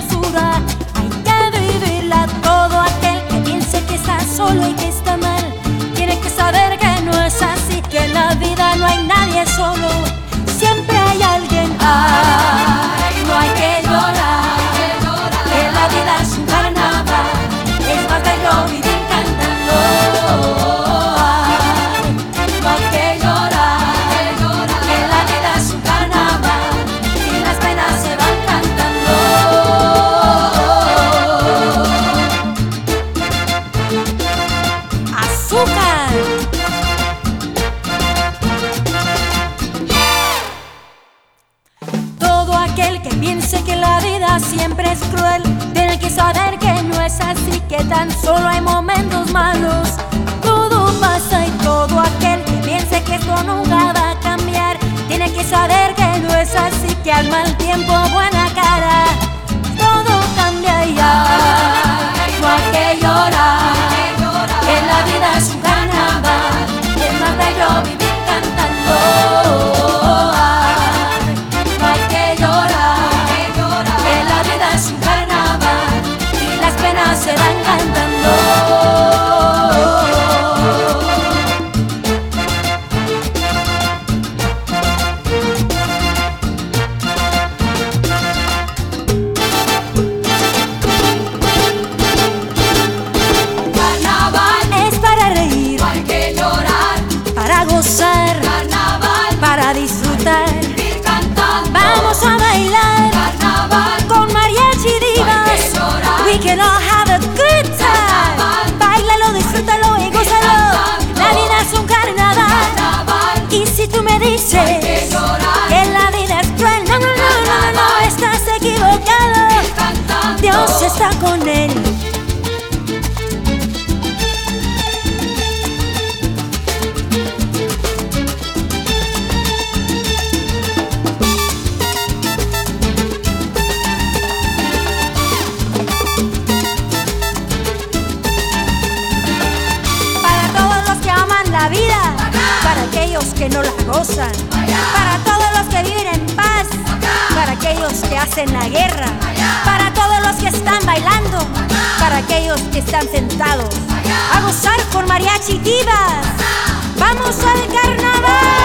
hermosura. Hay que vivirla. Todo aquel que piense que está solo y que está mal tiene que saber que no es así, que en la vida no hay nadie solo, siempre hay alguien. Ay, no hay que llorar, que la vida es un carnaval, es más bello vivir cantando. Ay, no hay que llorar, que la vida es un carnaval y las penas se van cantando. ¡Azúcar! Todo aquel que piense que la vida siempre es cruel tiene que saber que no es así, que tan solo hay momentos malos. Todo pasa y todo aquel que piense que esto nunca va a cambiar tiene que saber que no es así, que al mal tiempo buena cara, todo cambia y ya. No hay que llorar, que la vida es un carnaval, es más bello vivir cantando. Ay, no hay que llorar, que la vida es un carnaval y las penas se van cantando. Carnaval, para disfrutar, vamos a bailar. Carnaval, con mariachi divas, we can all have a good time. Báilalo, disfrútalo y gózalo. La vida es un carnaval. Y si tú me dices que la vida es cruel, no, no, no, no, no, estás equivocado. Dios está con él. La vida, para aquellos que no la gozan, para todos los que viven en paz, para aquellos que hacen la guerra, para todos los que están bailando, para aquellos que están sentados a gozar con mariachi divas. ¡Vamos al carnaval!